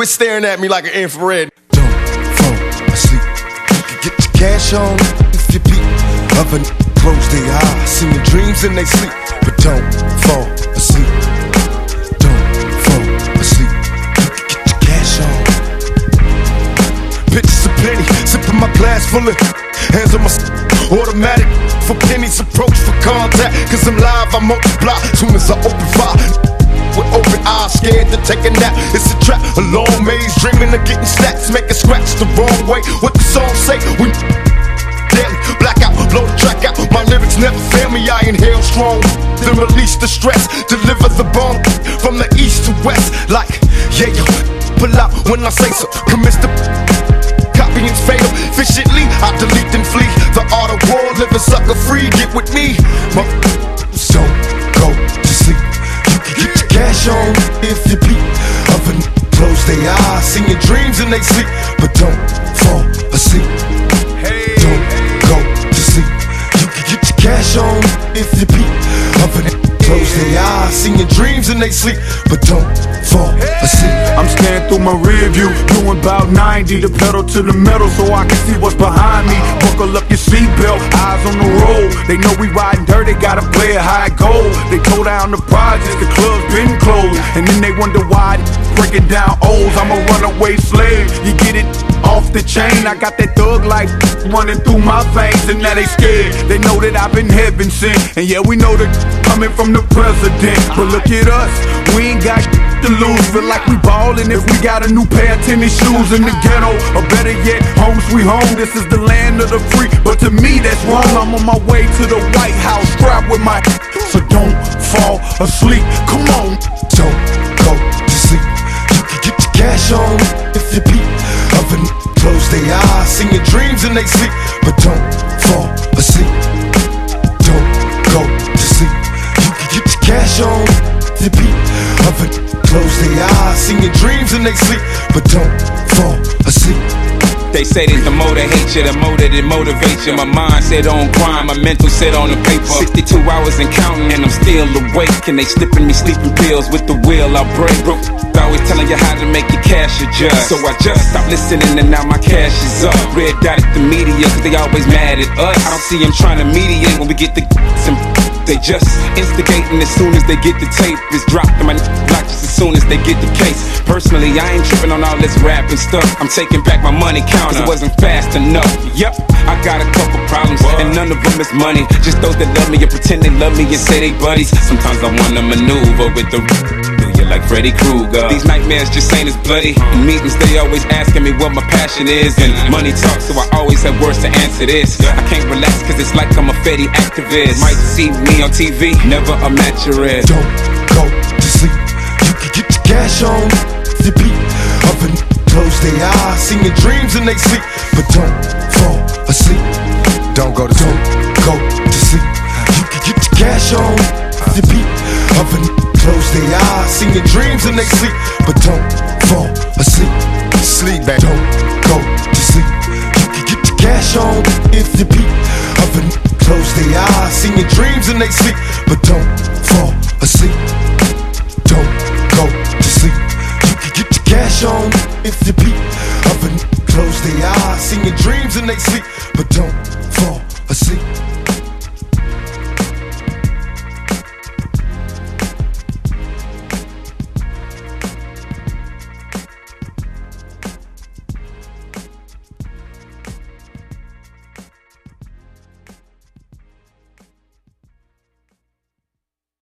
Quit staring at me like an infrared. Don't fall asleep. You can get your cash on if you beat. Other close their eyes, see your dreams in they sleep. But don't fall asleep. Don't fall asleep. You can get your cash on. Pictures of plenty, sipping my glass full of hands on my automatic. For pennies, approach for contact. Cause I'm live, I multiply soon as I open fire. With open eyes, scared to take a nap. It's a trap, a long maze, dreaming of getting stacks, making scratch the wrong way. What the song say? When daily blackout, blow the track out. My lyrics never fail me. I inhale strong, then release the stress. Deliver the bomb from the east to west. Like yeah, yo, pull out when I say so. Commence the copying's fatal. Efficiently, I delete and flee. The art of war, living sucker free. Get with me, so go to sleep. Get your cash on if you beat. Other close their eyes, sing your dreams and they sleep. But don't fall asleep. Don't go to sleep. You can get your cash on if you beat. Other close their eyes, sing your dreams and they sleep. But don't fall asleep. I'm staring through my rear view, doing about 90. The pedal to the metal so I can see what's behind me. Buckle up your seatbelt, eyes on the road. They know we riding dirty, gotta play it high gold. They tow down the projects, the club's been closed. And then they wonder why breaking down O's. I'm a runaway slave, you get it off the chain. I got that thug life running through my veins. And now they scared, they know that I've been heaven sent. And yeah, we know that coming from the president. But look at us, we ain't got to lose. Feel like we ballin' if we got a new pair of tennis shoes in the ghetto. Or better yet, home sweet home. This is the land of the free, but to me that's wrong. I'm on my way to the White House, strapped with my so don't fall asleep. Come on, don't go to sleep. You can get your cash on if you beat. Other close their eyes, sing your dreams and they sleep. But don't fall asleep. Don't go to sleep. You can get your cash on if you beat. Other close their eyes, sing your dreams and they sleep. But don't fall asleep. They say that the more they hate you, the more that it motivates you. My mind set on crime, my mental set on the paper. 62 hours and counting and I'm still awake. And they slipping me sleeping pills with the will I break. Broke always telling you how to make your cash adjust. So I just stopped listening and now my cash is up. Red dot at the media cause they always mad at us. I don't see them trying to mediate when we get the some. They just instigating as soon as they get the tape. It's dropped in my block just as soon as they get the case. Personally, I ain't tripping on all this rap and stuff. I'm taking back my money count, cause it wasn't fast enough. Yep, I got a couple problems, and none of them is money. Just those that love me and pretend they love me and say they buddies. Sometimes I wanna maneuver with the like Freddy Krueger. These nightmares just ain't as bloody. In meetings they always asking me what my passion is. And money talks, so I always have words to answer this. I can't relax cause it's like I'm a Fetty activist. Might see me on TV, never a maturist. Don't go to sleep. You can get your cash on if you beat. Other close their eyes, sing your dreams and they sleep. But don't fall asleep. Don't go to sleep. Don't go to sleep. You can get your cash on if you beat. Other close their eyes, sing your dreams and they sleep. But don't fall asleep. Sleep back. Don't go to sleep. You can get your cash on if you beat. Other close their eyes, sing your dreams and they sleep. But don't fall asleep. Don't go to sleep. You can get your cash on if you beat. Other close their eyes, sing your dreams and they sleep. But don't